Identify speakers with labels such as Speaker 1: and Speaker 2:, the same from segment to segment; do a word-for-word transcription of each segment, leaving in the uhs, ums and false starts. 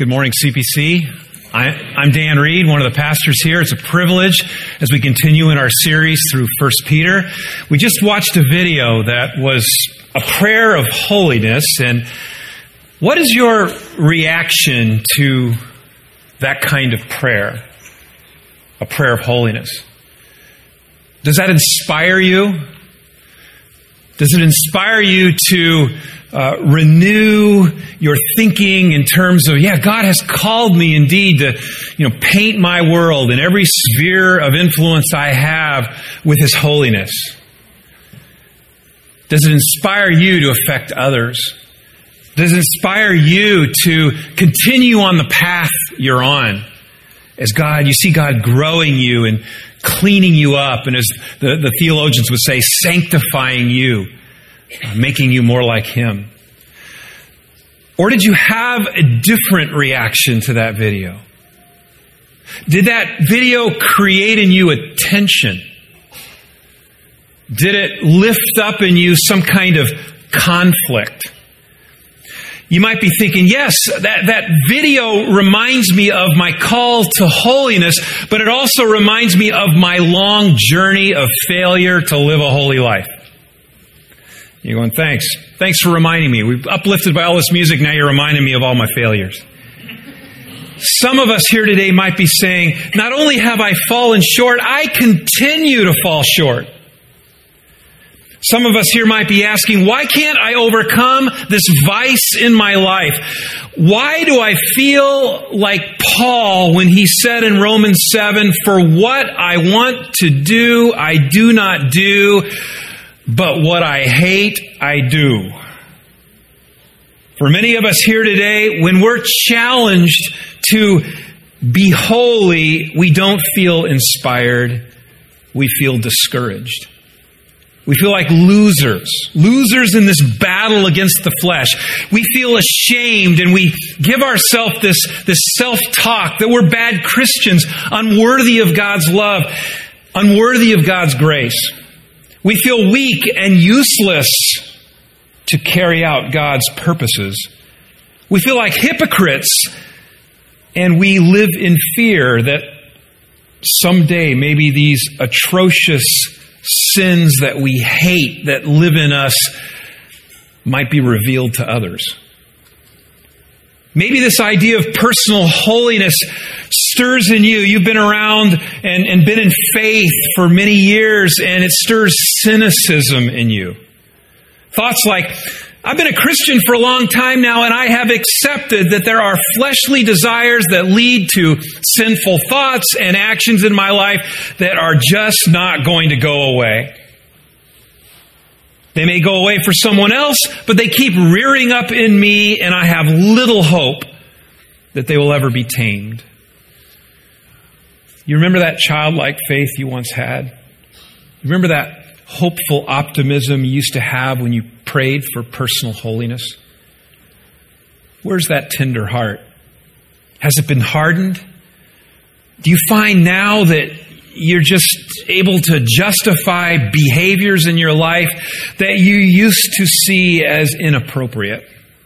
Speaker 1: Good morning, C P C. I, I'm Dan Reed, one of the pastors here. It's a privilege as we continue in our series through First Peter. We just watched a video that was a prayer of holiness. And what is your reaction to that kind of prayer? A prayer of holiness. Does that inspire you? Does it inspire you to uh, renew your thinking in terms of, yeah, God has called me indeed to, you know, paint my world in every sphere of influence I have with His holiness? Does it inspire you to affect others? Does it inspire you to continue on the path you're on? As God, you see God growing you and cleaning you up, and as the, the theologians would say, sanctifying you, making you more like Him. Or did you have a different reaction to that video? Did that video create in you a tension? Did it lift up in you some kind of conflict? You might be thinking, yes, that, that video reminds me of my call to holiness, but it also reminds me of my long journey of failure to live a holy life. You're going, thanks. Thanks for reminding me. We've uplifted by all this music, now you're reminding me of all my failures. Some of us here today might be saying, not only have I fallen short, I continue to fall short. Some of us here might be asking, why can't I overcome this vice in my life? Why do I feel like Paul when he said in Romans seven, for what I want to do, I do not do, but what I hate, I do. For many of us here today, when we're challenged to be holy, we don't feel inspired. We feel discouraged. We feel like losers, losers in this battle against the flesh. We feel ashamed and we give ourselves this, this self-talk that we're bad Christians, unworthy of God's love, unworthy of God's grace. We feel weak and useless to carry out God's purposes. We feel like hypocrites, and we live in fear that someday maybe these atrocious sins that we hate, that live in us, might be revealed to others. Maybe this idea of personal holiness stirs in you. You've been around and, and been in faith for many years, and it stirs cynicism in you. Thoughts like, I've been a Christian for a long time now, and I have accepted that there are fleshly desires that lead to sinful thoughts and actions in my life that are just not going to go away. They may go away for someone else, but they keep rearing up in me, and I have little hope that they will ever be tamed. You remember that childlike faith you once had? Remember that hopeful optimism you used to have when you prayed for personal holiness? Where's that tender heart? Has it been hardened? Do you find now that you're just able to justify behaviors in your life that you used to see as inappropriate?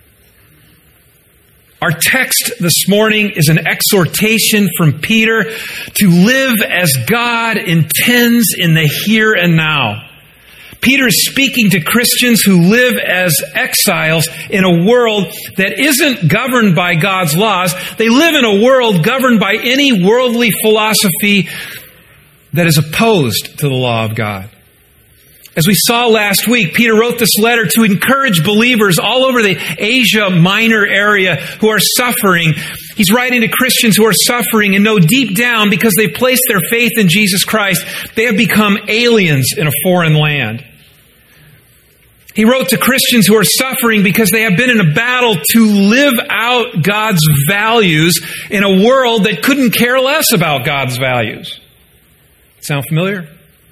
Speaker 1: Our text this morning is an exhortation from Peter to live as God intends in the here and now. Peter is speaking to Christians who live as exiles in a world that isn't governed by God's laws. They live in a world governed by any worldly philosophy that is opposed to the law of God. As we saw last week, Peter wrote this letter to encourage believers all over the Asia Minor area who are suffering. He's writing to Christians who are suffering and know deep down, because they placed their faith in Jesus Christ, they have become aliens in a foreign land. He wrote to Christians who are suffering because they have been in a battle to live out God's values in a world that couldn't care less about God's values. Sound familiar?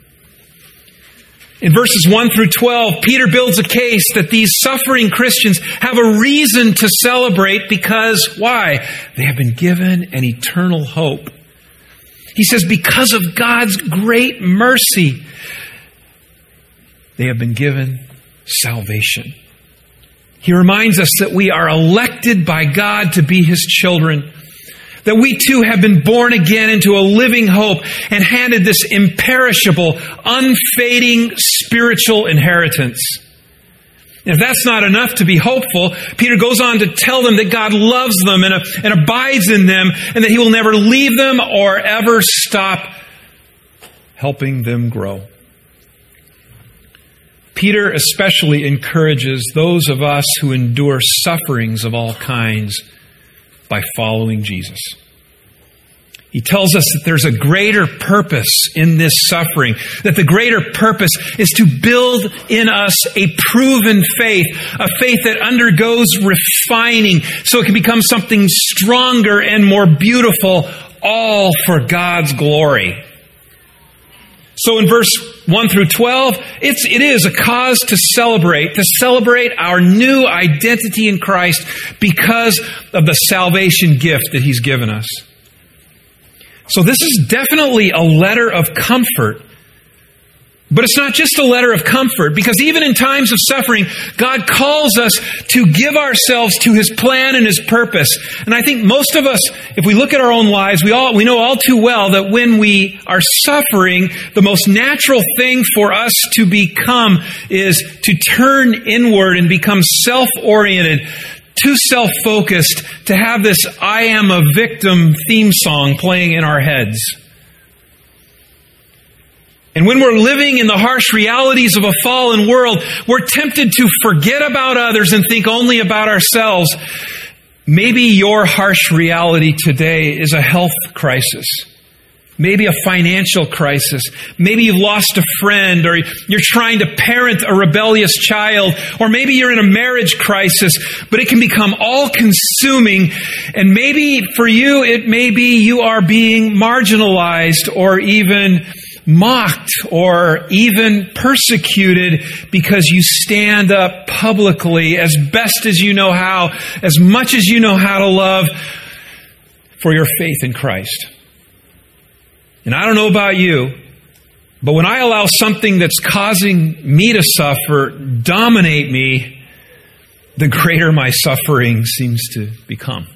Speaker 1: In verses one through twelve, Peter builds a case that these suffering Christians have a reason to celebrate because, why? They have been given an eternal hope. He says, because of God's great mercy, they have been given salvation. He reminds us that we are elected by God to be His children, that we too have been born again into a living hope and handed this imperishable, unfading spiritual inheritance. If that's not enough to be hopeful, Peter goes on to tell them that God loves them and, and abides in them, and that He will never leave them or ever stop helping them grow. Peter especially encourages those of us who endure sufferings of all kinds by following Jesus. He tells us that there's a greater purpose in this suffering, that the greater purpose is to build in us a proven faith, a faith that undergoes refining so it can become something stronger and more beautiful, all for God's glory. So in verse one through twelve, it's, it is a cause to celebrate, to celebrate our new identity in Christ because of the salvation gift that He's given us. So this is definitely a letter of comfort. But it's not just a letter of comfort, because even in times of suffering, God calls us to give ourselves to His plan and His purpose. And I think most of us, if we look at our own lives, we all we know all too well that when we are suffering, the most natural thing for us to become is to turn inward and become self-oriented, too self-focused, to have this "I am a victim" theme song playing in our heads. And when we're living in the harsh realities of a fallen world, we're tempted to forget about others and think only about ourselves. Maybe your harsh reality today is a health crisis. Maybe a financial crisis. Maybe you've lost a friend, or you're trying to parent a rebellious child, or maybe you're in a marriage crisis, but it can become all-consuming. And maybe for you, it may be you are being marginalized or even mocked or even persecuted because you stand up publicly as best as you know how, as much as you know how to love, for your faith in Christ. And I don't know about you, but when I allow something that's causing me to suffer dominate me, the greater my suffering seems to become.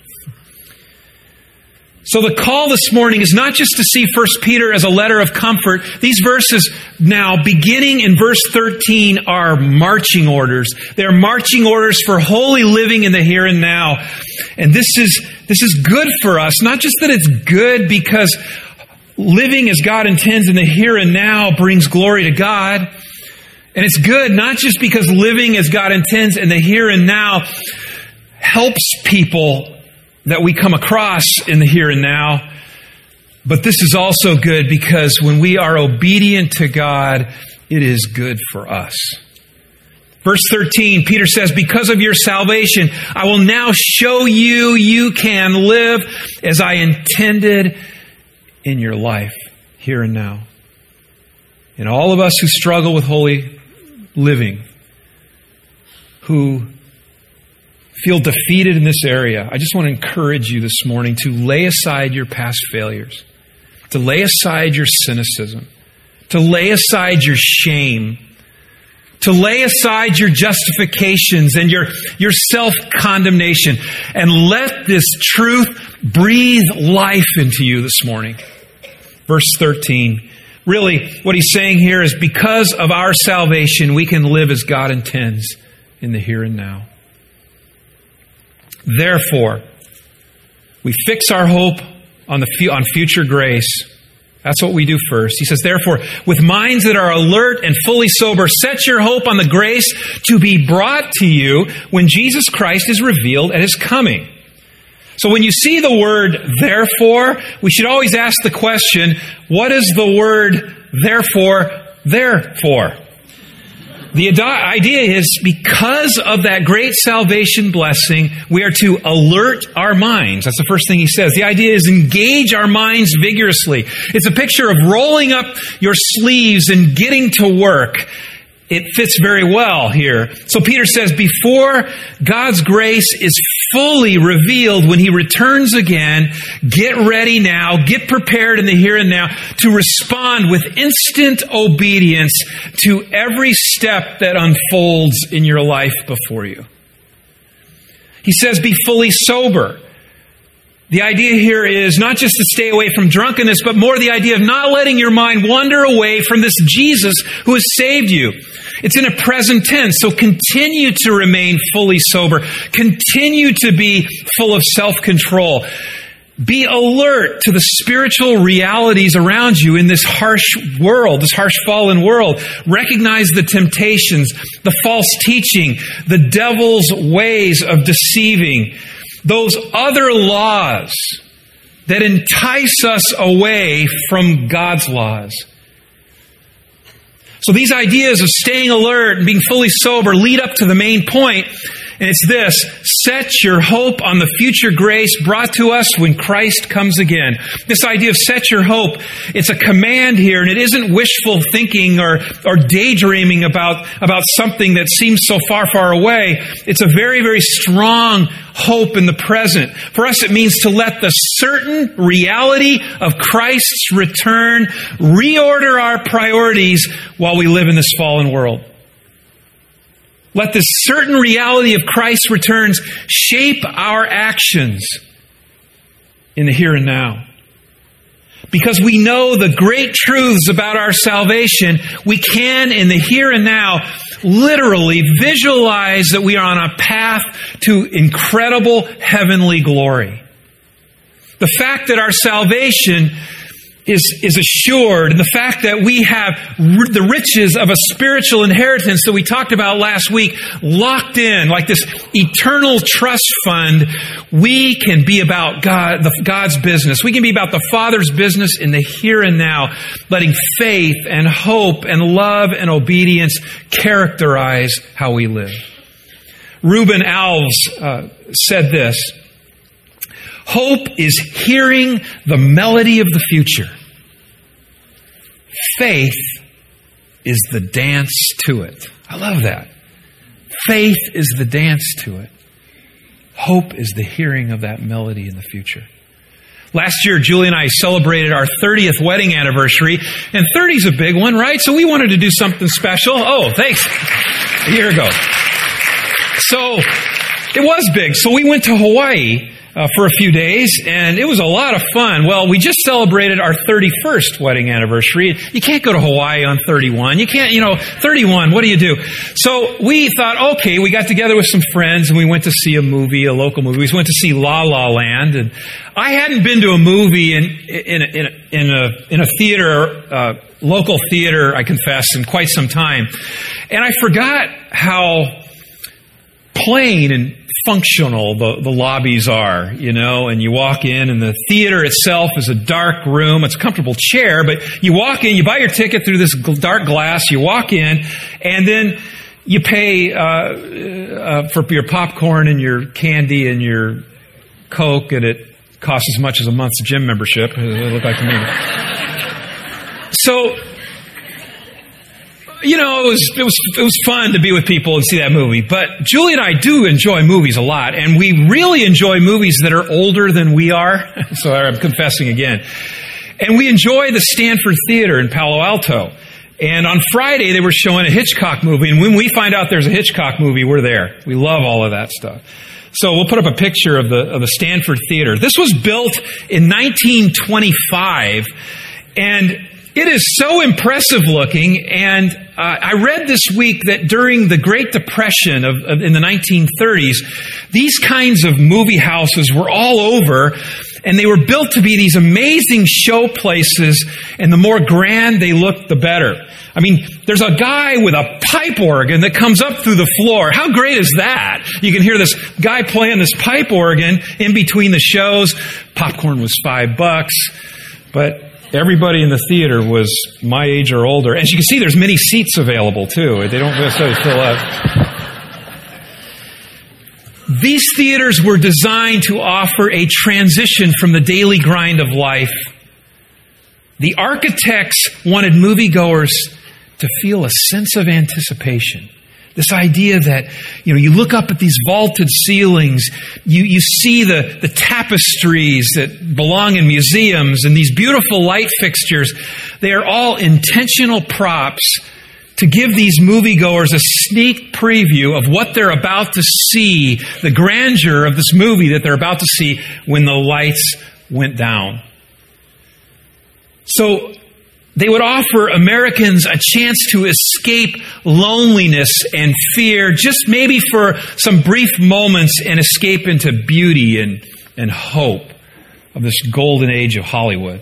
Speaker 1: So the call this morning is not just to see First Peter as a letter of comfort. These verses now, beginning in verse thirteen, are marching orders. They're marching orders for holy living in the here and now. And this is, this is good for us. Not just that it's good because living as God intends in the here and now brings glory to God. And it's good not just because living as God intends in the here and now helps people that we come across in the here and now. But this is also good because when we are obedient to God, it is good for us. Verse thirteen, Peter says, because of your salvation, I will now show you you can live as I intended in your life, here and now. And all of us who struggle with holy living, who feel defeated in this area, I just want to encourage you this morning to lay aside your past failures, to lay aside your cynicism, to lay aside your shame, to lay aside your justifications and your, your self-condemnation, and let this truth breathe life into you this morning. Verse thirteen. Really, what he's saying here is because of our salvation, we can live as God intends in the here and now. Therefore, we fix our hope on the on future grace. That's what we do first. He says, therefore, with minds that are alert and fully sober, set your hope on the grace to be brought to you when Jesus Christ is revealed at His coming. So when you see the word therefore, we should always ask the question, what is the word therefore there for? The idea is because of that great salvation blessing, we are to alert our minds. That's the first thing he says. The idea is engage our minds vigorously. It's a picture of rolling up your sleeves and getting to work. It fits very well here. So Peter says, before God's grace is fully revealed when He returns again, get ready now, get prepared in the here and now to respond with instant obedience to every step that unfolds in your life before you. He says, be fully sober. The idea here is not just to stay away from drunkenness, but more the idea of not letting your mind wander away from this Jesus who has saved you. It's in a present tense, so continue to remain fully sober. Continue to be full of self-control. Be alert to the spiritual realities around you in this harsh world, this harsh fallen world. Recognize the temptations, the false teaching, the devil's ways of deceiving, those other laws that entice us away from God's laws. So these ideas of staying alert and being fully sober lead up to the main point, and it's this: set your hope on the future grace brought to us when Christ comes again. This idea of set your hope, it's a command here, and it isn't wishful thinking or, or daydreaming about, about something that seems so far, far away. It's a very, very strong hope in the present. For us, it means to let the certain reality of Christ's return reorder our priorities while we live in this fallen world. Let this certain reality of Christ's returns shape our actions in the here and now. Because we know the great truths about our salvation, we can, in the here and now, literally visualize that we are on a path to incredible heavenly glory. The fact that our salvation is, is assured, and the fact that we have r- the riches of a spiritual inheritance that we talked about last week locked in, like this eternal trust fund, we can be about God, the, God's business. We can be about the Father's business in the here and now, letting faith and hope and love and obedience characterize how we live. Reuben Alves uh, said this: hope is hearing the melody of the future. Faith is the dance to it. I love that. Faith is the dance to it. Hope is the hearing of that melody in the future. Last year, Julie and I celebrated our thirtieth wedding anniversary, and thirty is a big one, right? So we wanted to do something special. Oh, thanks. A year ago. So it was big. So we went to Hawaii Uh, for a few days, and it was a lot of fun. Well, we just celebrated our thirty-first wedding anniversary. You can't go to Hawaii on thirty-one. You can't, you know, thirty-one, what do you do? So we thought, okay, we got together with some friends, and we went to see a movie, a local movie. We went to see La La Land, and I hadn't been to a movie in in a, in a, in a, in a theater, uh, local theater, I confess, in quite some time. And I forgot how plain and functional the, the lobbies are, you know, and you walk in and the theater itself is a dark room. It's a comfortable chair, but you walk in, you buy your ticket through this dark glass, you walk in, and then you pay uh, uh, for your popcorn and your candy and your Coke, and it costs as much as a month's gym membership. It looked like to me. So, you know, it was it was it was fun to be with people and see that movie. But Julie and I do enjoy movies a lot, and we really enjoy movies that are older than we are. So I'm confessing again. And we enjoy the Stanford Theater in Palo Alto. And on Friday they were showing a Hitchcock movie, and when we find out there's a Hitchcock movie, we're there. We love all of that stuff. So we'll put up a picture of the of the Stanford Theater. This was built in nineteen twenty-five, and it is so impressive looking, and uh, I read this week that during the Great Depression of, of in the nineteen thirties, these kinds of movie houses were all over, and they were built to be these amazing show places, and the more grand they looked, the better. I mean, there's a guy with a pipe organ that comes up through the floor. How great is that? You can hear this guy playing this pipe organ in between the shows. Popcorn was five bucks, but everybody in the theater was my age or older. As you can see, there's many seats available, too. They don't necessarily fill up. These theaters were designed to offer a transition from the daily grind of life. The architects wanted moviegoers to feel a sense of anticipation. This idea that, you know, you look up at these vaulted ceilings, you, you see the, the tapestries that belong in museums and these beautiful light fixtures. They are all intentional props to give these moviegoers a sneak preview of what they're about to see, the grandeur of this movie that they're about to see when the lights went down. So they would offer Americans a chance to escape loneliness and fear, just maybe for some brief moments, and escape into beauty and, and hope of this golden age of Hollywood.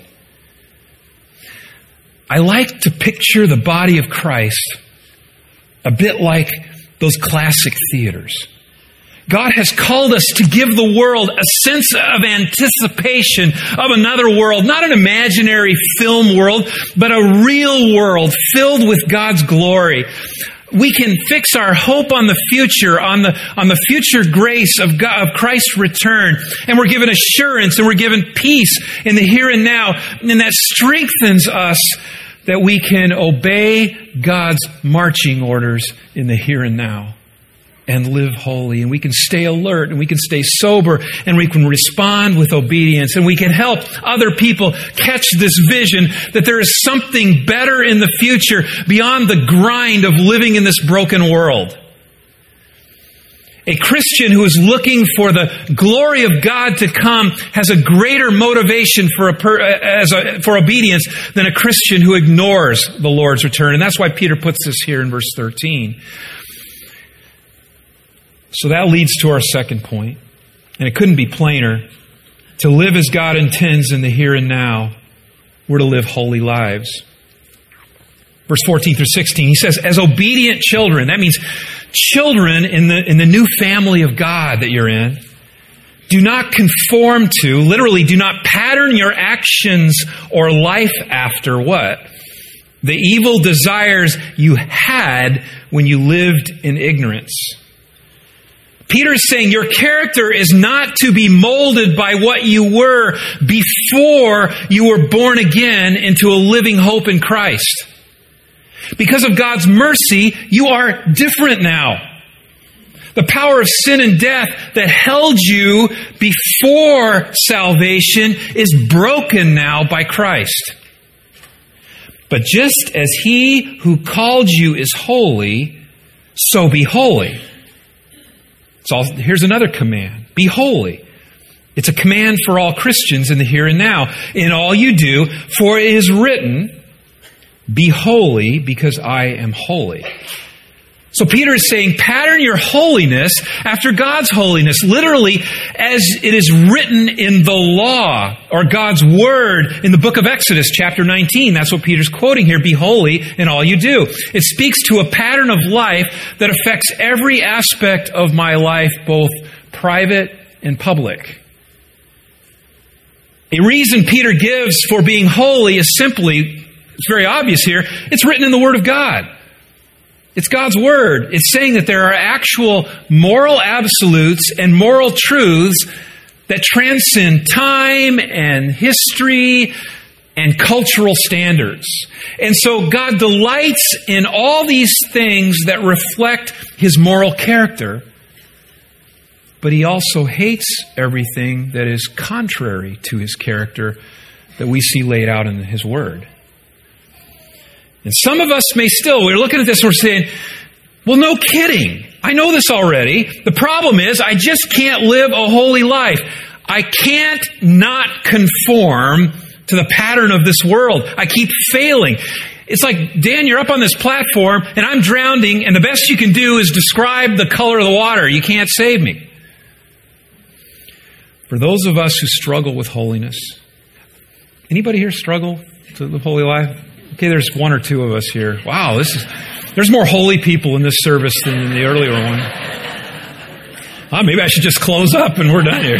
Speaker 1: I like to picture the body of Christ a bit like those classic theaters. God has called us to give the world a sense of anticipation of another world, not an imaginary film world, but a real world filled with God's glory. We can fix our hope on the future, on the on the future grace of God, of Christ's return, and we're given assurance and we're given peace in the here and now, and that strengthens us that we can obey God's marching orders in the here and now and live holy, and we can stay alert, and we can stay sober, and we can respond with obedience, and we can help other people catch this vision that there is something better in the future beyond the grind of living in this broken world. A Christian who is looking for the glory of God to come has a greater motivation for a per, as a, for obedience than a Christian who ignores the Lord's return. And that's why Peter puts this here in verse thirteen. So that leads to our second point, and it couldn't be plainer. To live as God intends in the here and now, we're to live holy lives. Verse fourteen through sixteen, he says, as obedient children, that means children in the, in the new family of God that you're in, do not conform to, literally do not pattern your actions or life after what? The evil desires you had when you lived in ignorance. Peter is saying your character is not to be molded by what you were before you were born again into a living hope in Christ. Because of God's mercy, you are different now. The power of sin and death that held you before salvation is broken now by Christ. But just as He who called you is holy, so be holy. So here's another command. Be holy. It's a command for all Christians in the here and now. In all you do, for it is written, be holy because I am holy. So Peter is saying, pattern your holiness after God's holiness, literally as it is written in the law or God's word in the book of Exodus, chapter nineteen. That's what Peter's quoting here. Be holy in all you do. It speaks to a pattern of life that affects every aspect of my life, both private and public. A reason Peter gives for being holy is simply, it's very obvious here, it's written in the Word of God. It's God's Word. It's saying that there are actual moral absolutes and moral truths that transcend time and history and cultural standards. And so God delights in all these things that reflect His moral character, but He also hates everything that is contrary to His character that we see laid out in His Word. And some of us may still, we're looking at this and we're saying, well, no kidding. I know this already. The problem is I just can't live a holy life. I can't not conform to the pattern of this world. I keep failing. It's like, Dan, you're up on this platform and I'm drowning, and the best you can do is describe the color of the water. You can't save me. For those of us who struggle with holiness, anybody here struggle to live holy life? Okay, there's one or two of us here. Wow, this is there's more holy people in this service than in the earlier one. Oh, maybe I should just close up and we're done here.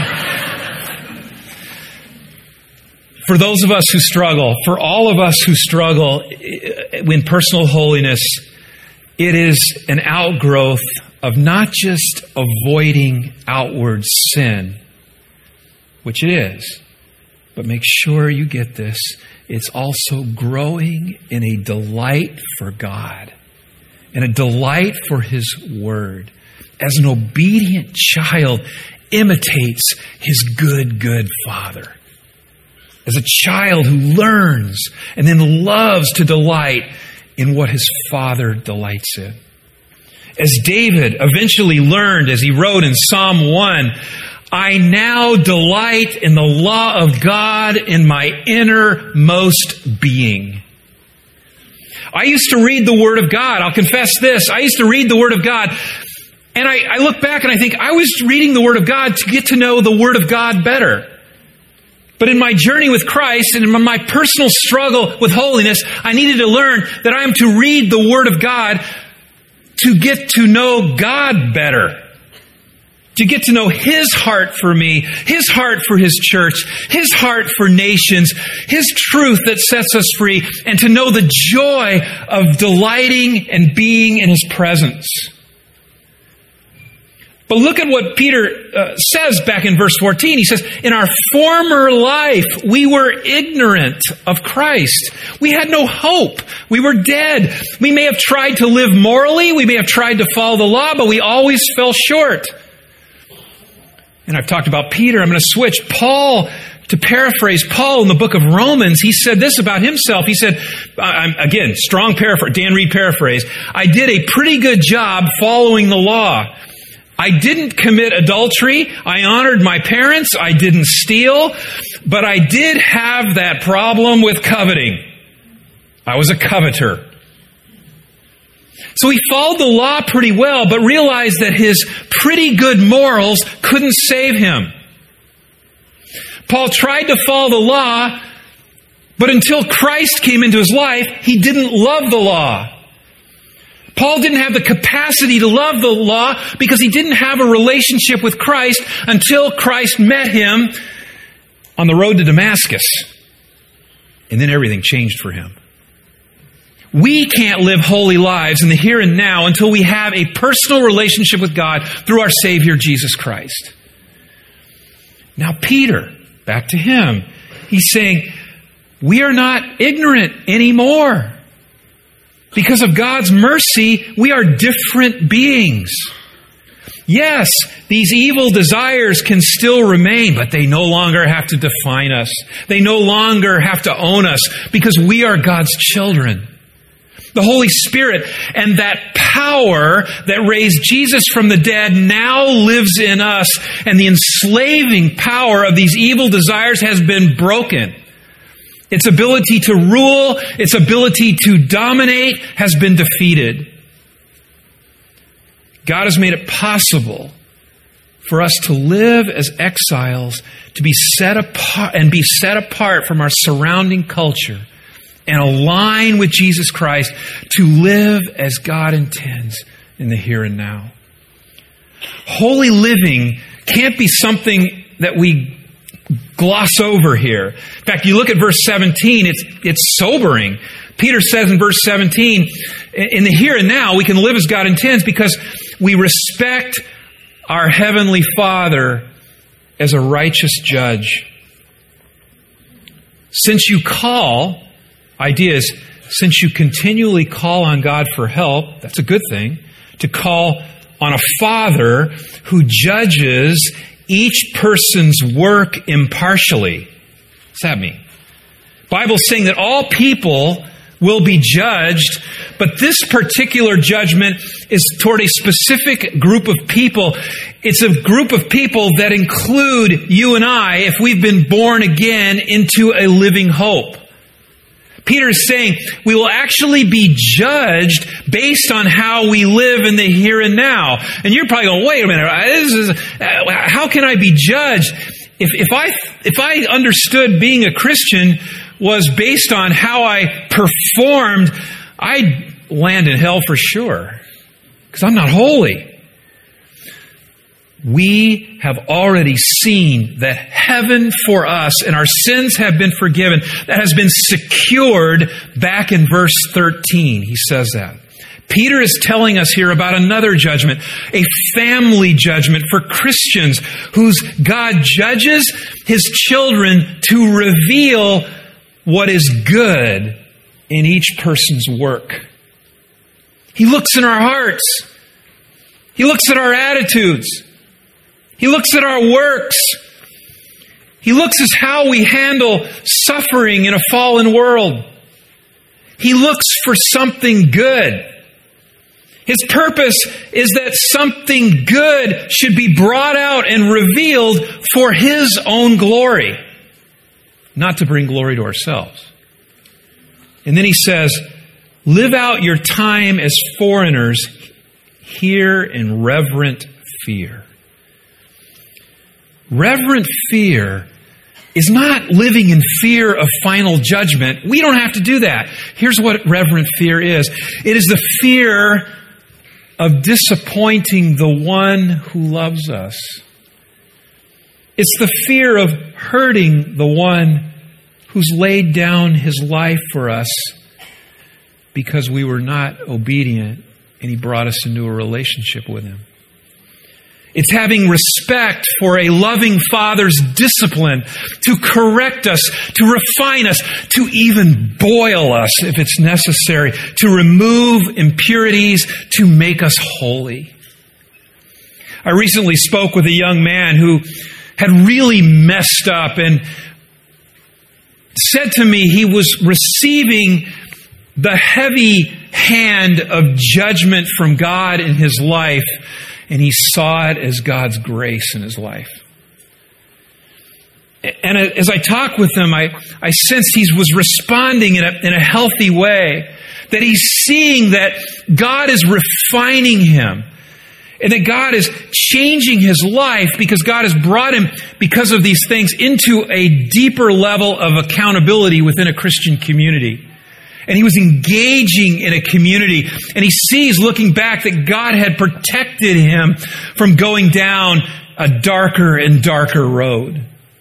Speaker 1: For those of us who struggle, for all of us who struggle in personal holiness, it is an outgrowth of not just avoiding outward sin, which it is, but make sure you get this. It's also growing in a delight for God and a delight for His Word. As an obedient child imitates his good, good father. As a child who learns and then loves to delight in what his Father delights in. As David eventually learned, as he wrote in Psalm one, I now delight in the law of God in my innermost being. I used to read the Word of God. I'll confess this. I used to read the Word of God, and I, I look back and I think I was reading the Word of God to get to know the Word of God better. But in my journey with Christ and in my personal struggle with holiness, I needed to learn that I am to read the Word of God to get to know God better. To get to know His heart for me, His heart for His church, His heart for nations, His truth that sets us free, and to know the joy of delighting and being in His presence. But look at what Peter uh, says back in verse fourteen. He says, in our former life, we were ignorant of Christ. We had no hope. We were dead. We may have tried to live morally. We may have tried to follow the law, but we always fell short. And I've talked about Peter. I'm going to switch. Paul, to paraphrase Paul in the book of Romans, he said this about himself. He said, I'm, again, strong paraphrase, Dan Reed paraphrase, I did a pretty good job following the law. I didn't commit adultery. I honored my parents. I didn't steal. But I did have that problem with coveting. I was a coveter. So he followed the law pretty well, but realized that his pretty good morals couldn't save him. Paul tried to follow the law, but until Christ came into his life, he didn't love the law. Paul didn't have the capacity to love the law because he didn't have a relationship with Christ until Christ met him on the road to Damascus. And then everything changed for him. We can't live holy lives in the here and now until we have a personal relationship with God through our Savior, Jesus Christ. Now, Peter, back to him, he's saying, we are not ignorant anymore. Because of God's mercy, we are different beings. Yes, these evil desires can still remain, but they no longer have to define us. They no longer have to own us because we are God's children. The Holy Spirit and that power that raised Jesus from the dead now lives in us, and the enslaving power of these evil desires has been broken. Its ability to rule, its ability to dominate has been defeated. God has made it possible for us to live as exiles, to be set apart and be set apart from our surrounding culture and align with Jesus Christ to live as God intends in the here and now. Holy living can't be something that we gloss over here. In fact, you look at verse seventeen, it's, it's sobering. Peter says in verse seventeen, in the here and now, we can live as God intends because we respect our Heavenly Father as a righteous judge. Since you call, idea is, since you continually call on God for help, that's a good thing, to call on a Father who judges each person's work impartially. What's that mean? The Bible's saying that all people will be judged, but this particular judgment is toward a specific group of people. It's a group of people that include you and I if we've been born again into a living hope. Peter is saying we will actually be judged based on how we live in the here and now. And you're probably going, wait a minute, this is, how can I be judged? If, if I if I understood being a Christian was based on how I performed, I'd land in hell for sure, because I'm not holy. We have already seen that heaven for us and our sins have been forgiven. That has been secured back in verse thirteen. He says that. Peter is telling us here about another judgment, a family judgment for Christians whose God judges His children to reveal what is good in each person's work. He looks in our hearts. He looks at our attitudes. He looks at our works. He looks at how we handle suffering in a fallen world. He looks for something good. His purpose is that something good should be brought out and revealed for His own glory, not to bring glory to ourselves. And then He says, live out your time as foreigners here in reverent fear. Reverent fear is not living in fear of final judgment. We don't have to do that. Here's what reverent fear is. It is the fear of disappointing the one who loves us. It's the fear of hurting the one who's laid down His life for us because we were not obedient and He brought us into a relationship with Him. It's having respect for a loving Father's discipline to correct us, to refine us, to even boil us if it's necessary, to remove impurities, to make us holy. I recently spoke with a young man who had really messed up and said to me he was receiving the heavy hand of judgment from God in his life, and he saw it as God's grace in his life. And as I talked with him, I, I sensed he was responding in a, in a healthy way, that he's seeing that God is refining him, and that God is changing his life because God has brought him, because of these things, into a deeper level of accountability within a Christian community. And he was engaging in a community, and he sees, looking back, that God had protected him from going down a darker and darker road.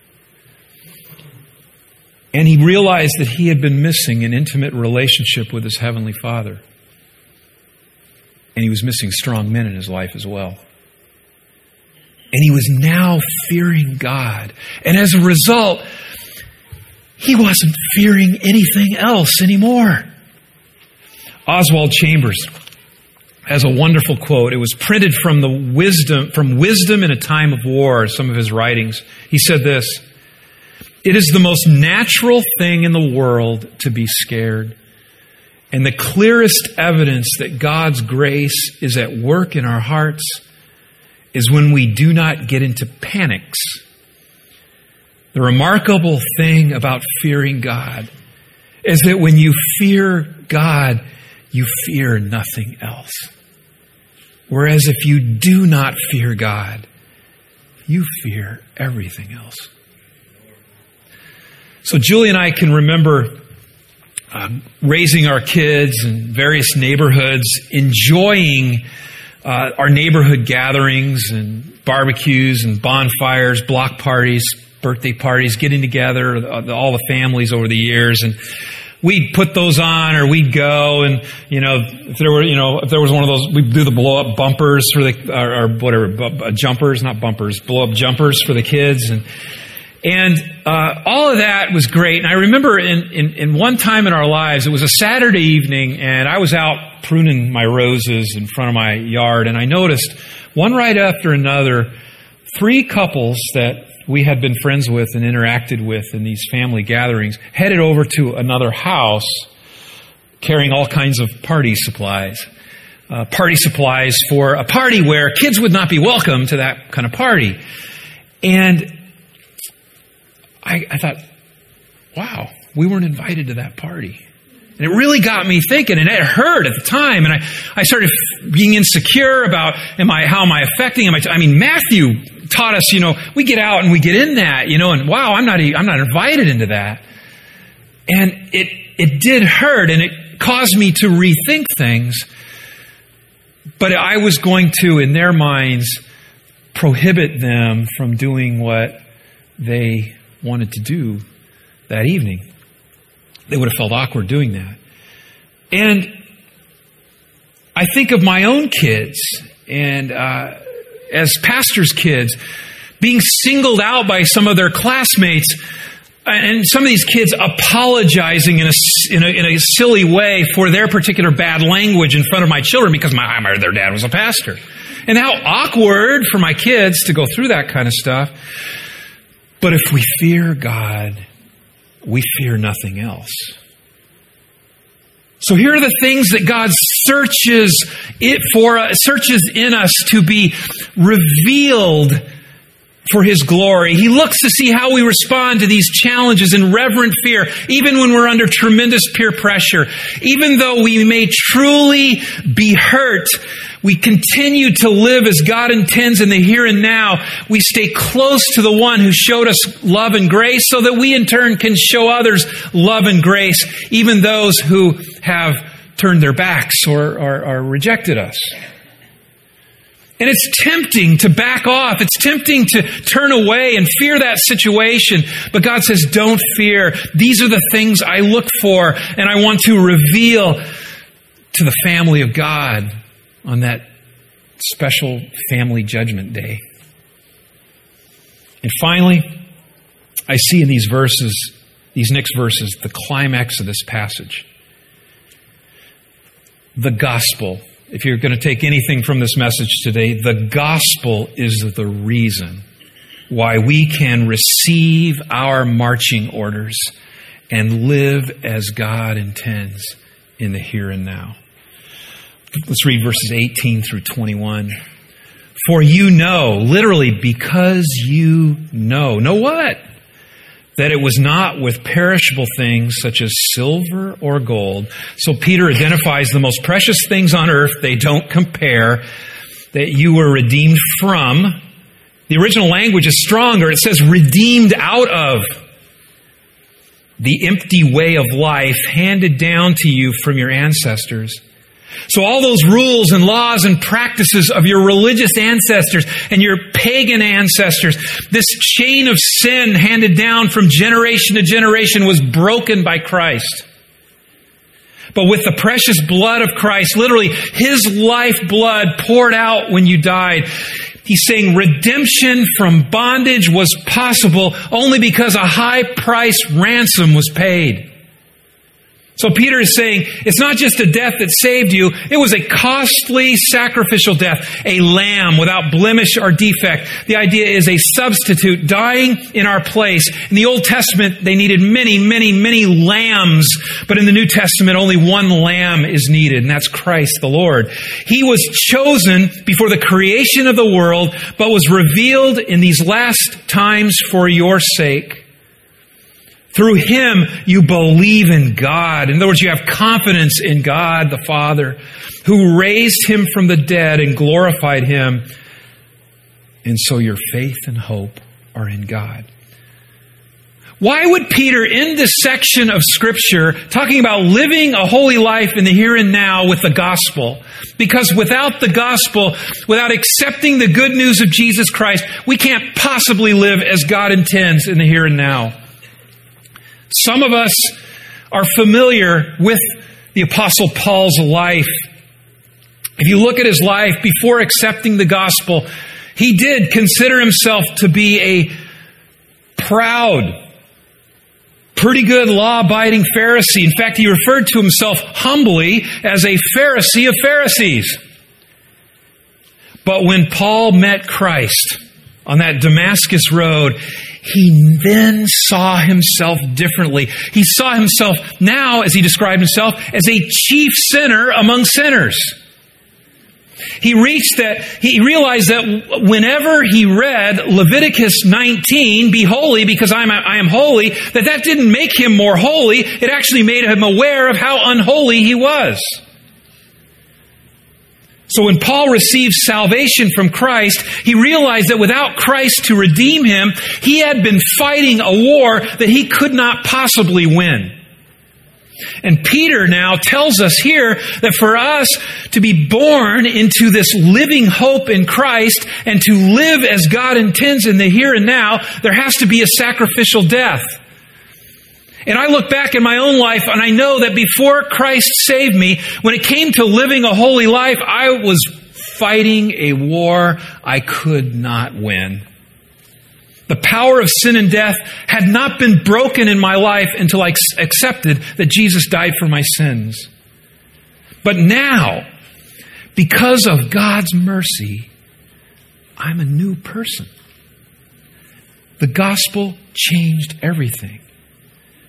Speaker 1: And he realized that he had been missing an intimate relationship with his Heavenly Father. And he was missing strong men in his life as well. And he was now fearing God. And as a result, he wasn't fearing anything else anymore. Oswald Chambers has a wonderful quote. It was printed from the wisdom, from Wisdom in a Time of War, some of his writings. He said this: "It is the most natural thing in the world to be scared. And the clearest evidence that God's grace is at work in our hearts is when we do not get into panics. The remarkable thing about fearing God is that when you fear God, you fear nothing else. Whereas if you do not fear God, you fear everything else." So Julie and I can remember uh, raising our kids in various neighborhoods, enjoying uh, our neighborhood gatherings and barbecues and bonfires, block parties, birthday parties, getting together, all the families over the years, and we'd put those on, or we'd go, and you know, if there were, you know, if there was one of those, we'd do the blow up bumpers for the, or, or whatever, jumpers, not bumpers, blow up jumpers for the kids, and and uh, all of that was great. And I remember in, in in one time in our lives, it was a Saturday evening, and I was out pruning my roses in front of my yard, and I noticed one right after another, three couples that we had been friends with and interacted with in these family gatherings headed over to another house carrying all kinds of party supplies. Uh, party supplies for a party where kids would not be welcome to that kind of party. And I, I thought, wow, we weren't invited to that party. And it really got me thinking, and it hurt at the time. And I, I started being insecure about, am I, how am I affecting? Am I, I mean, Matthew taught us, you know, we get out and we get in that, you know, and wow, I'm not, I'm not invited into that. And it, it did hurt, and it caused me to rethink things. But I was going to, in their minds, prohibit them from doing what they wanted to do that evening. They would have felt awkward doing that. And I think of my own kids, and uh, as pastors' kids, being singled out by some of their classmates, and some of these kids apologizing in a, in a, in a silly way for their particular bad language in front of my children because my, their dad was a pastor. And how awkward for my kids to go through that kind of stuff. But if we fear God, we fear nothing else. So here are the things that God searches it for, uh, searches in us to be revealed for His glory. He looks to see how we respond to these challenges in reverent fear, even when we're under tremendous peer pressure. Even though we may truly be hurt, we continue to live as God intends in the here and now. We stay close to the one who showed us love and grace so that we in turn can show others love and grace, even those who have turned their backs or, or, or rejected us. And it's tempting to back off. It's tempting to turn away and fear that situation. But God says, don't fear. These are the things I look for and I want to reveal to the family of God on that special family judgment day. And finally, I see in these verses, these next verses, the climax of this passage. The gospel. If you're going to take anything from this message today, the gospel is the reason why we can receive our marching orders and live as God intends in the here and now. Let's read verses eighteen through twenty-one. For you know, literally because you know. Know what? That it was not with perishable things such as silver or gold. So Peter identifies the most precious things on earth. They don't compare. That you were redeemed from. The original language is stronger. It says redeemed out of the empty way of life handed down to you from your ancestors. So all those rules and laws and practices of your religious ancestors and your pagan ancestors, this chain of sin handed down from generation to generation was broken by Christ. But with the precious blood of Christ, literally His lifeblood poured out when you died, He's saying redemption from bondage was possible only because a high price ransom was paid. So Peter is saying, it's not just a death that saved you, it was a costly sacrificial death, a lamb without blemish or defect. The idea is a substitute dying in our place. In the Old Testament, they needed many, many, many lambs, but in the New Testament, only one lamb is needed, and that's Christ the Lord. He was chosen before the creation of the world, but was revealed in these last times for your sake. Through Him, you believe in God. In other words, you have confidence in God the Father, who raised Him from the dead and glorified Him. And so your faith and hope are in God. Why would Peter end this section of Scripture talking about living a holy life in the here and now with the gospel? Because without the gospel, without accepting the good news of Jesus Christ, we can't possibly live as God intends in the here and now. Some of us are familiar with the Apostle Paul's life. If you look at his life before accepting the gospel, he did consider himself to be a proud, pretty good law-abiding Pharisee. In fact, he referred to himself humbly as a Pharisee of Pharisees. But when Paul met Christ on that Damascus road, he then saw himself differently. He saw himself now, as he described himself, as a chief sinner among sinners. He reached that, he realized that whenever he read Leviticus nineteen, be holy because I am, I am holy, that that didn't make him more holy. It actually made him aware of how unholy he was. So when Paul received salvation from Christ, he realized that without Christ to redeem him, he had been fighting a war that he could not possibly win. And Peter now tells us here that for us to be born into this living hope in Christ and to live as God intends in the here and now, there has to be a sacrificial death. And I look back in my own life and I know that before Christ saved me, when it came to living a holy life, I was fighting a war I could not win. The power of sin and death had not been broken in my life until I accepted that Jesus died for my sins. But now, because of God's mercy, I'm a new person. The gospel changed everything.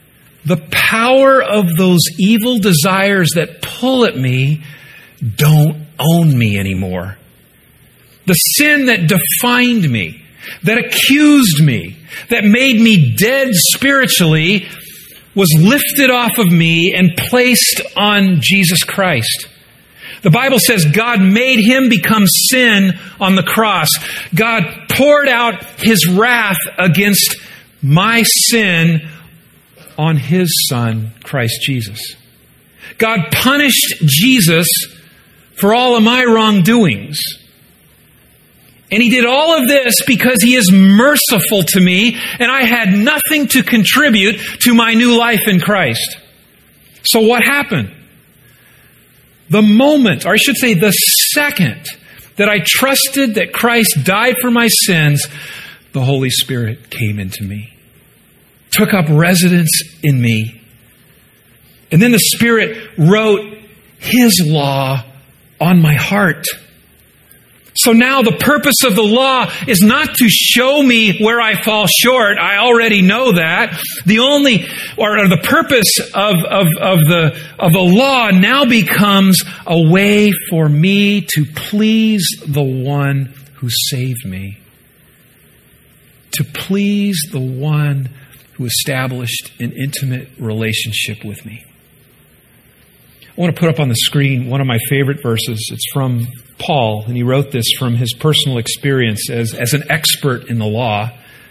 Speaker 1: the power of those evil desires that pull at me don't own me anymore. The sin that defined me, that accused me, that made me dead spiritually, was lifted off of me and placed on Jesus Christ. The Bible says God made Him become sin on the cross. God poured out His wrath against my sin on His Son, Christ Jesus. God punished Jesus for all of my wrongdoings. And He did all of this because He is merciful to me, and I had nothing to contribute to my new life in Christ. So what happened? The moment, or I should say the second, that I trusted that Christ died for my sins, the Holy Spirit came into me, took up residence in me. And then the Spirit wrote His law on my heart. So now the purpose of the law is not to show me where I fall short. I already know that. The only, or, or the purpose of, of, of, the, of the law now becomes a way for me to please the one who saved me. To please the one who established an intimate relationship with me. I want to put up on the screen one of my favorite verses. It's from Paul, and he wrote this from his personal experience as, as an expert in the law.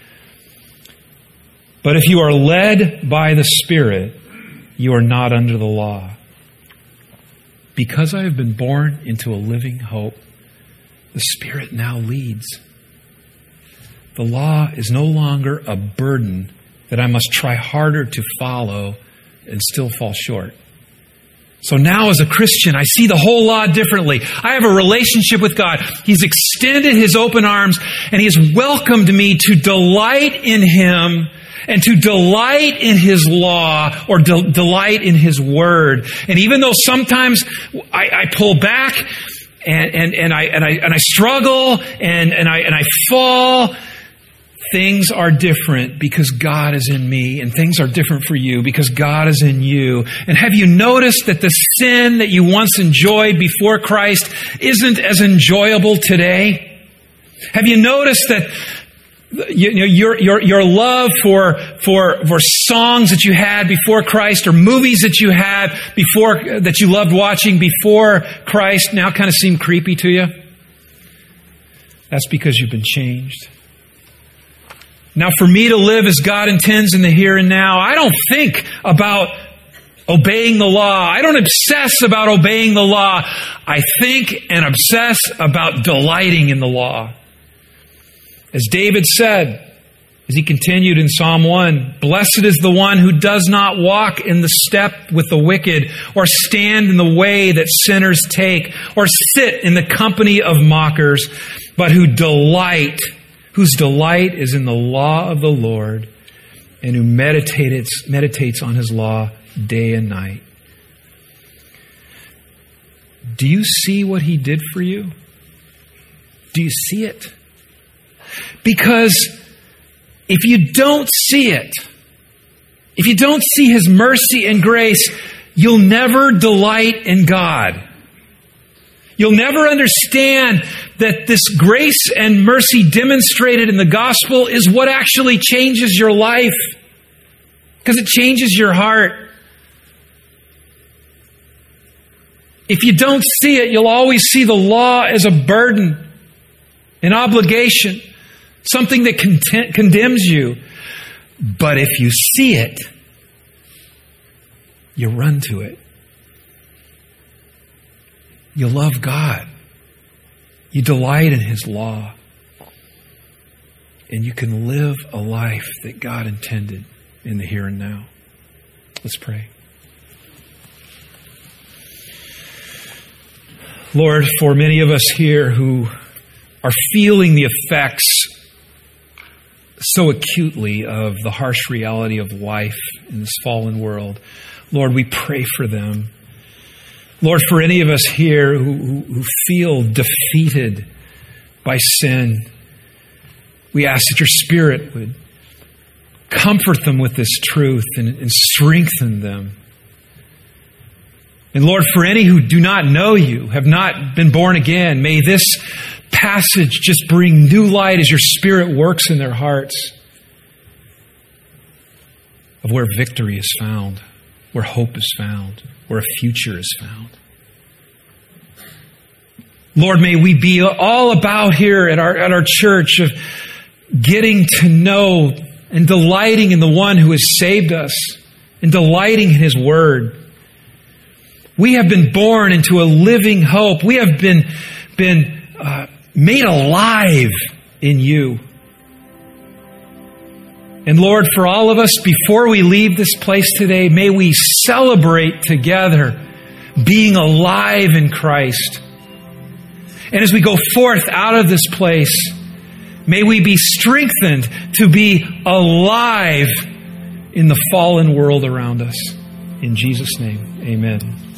Speaker 1: But if you are led by the Spirit, you are not under the law. Because I have been born into a living hope, the Spirit now leads. The law is no longer a burden that I must try harder to follow and still fall short. So now as a Christian, I see the whole law differently. I have a relationship with God. He's extended His open arms, and He has welcomed me to delight in Him and to delight in His law, or de- delight in His Word. And even though sometimes I, I pull back and, and, and, I, and, I, and I struggle and, and, I, and I fall, things are different because God is in me, and things are different for you because God is in you. And have you noticed that the sin that you once enjoyed before Christ isn't as enjoyable today? Have you noticed that you know, your your your love for for for songs that you had before Christ, or movies that you had before, that you loved watching before Christ, now kind of seem creepy to you? That's because you've been changed. Now, for me to live as God intends in the here and now, I don't think about obeying the law. I don't obsess about obeying the law. I think and obsess about delighting in the law. As David said, as he continued in Psalm one, "Blessed is the one who does not walk in the step with the wicked, or stand in the way that sinners take, or sit in the company of mockers, but who delight whose delight is in the law of the Lord, and who meditates, meditates on His law day and night." Do you see what He did for you? Do you see it? Because if you don't see it, if you don't see His mercy and grace, you'll never delight in God. You'll never understand that this grace and mercy demonstrated in the gospel is what actually changes your life, because it changes your heart. If you don't see it, you'll always see the law as a burden, an obligation, something that con- condemns you. But if you see it, you run to it. You love God. You delight in His law. And you can live a life that God intended in the here and now. Let's pray. Lord, for many of us here who are feeling the effects so acutely of the harsh reality of life in this fallen world, Lord, we pray for them. Lord, for any of us here who, who, who feel defeated by sin, we ask that Your Spirit would comfort them with this truth and, and strengthen them. And Lord, for any who do not know you, have not been born again, may this passage just bring new light as your Spirit works in their hearts of where victory is found, where hope is found, where a future is found. Lord, may we be all about here at our, at our church of getting to know and delighting in the one who has saved us and delighting in His Word. We have been born into a living hope. We have been, been uh, made alive in you. And Lord, for all of us, before we leave this place today, may we celebrate together being alive in Christ. And as we go forth out of this place, may we be strengthened to be alive in the fallen world around us. In Jesus' name, amen.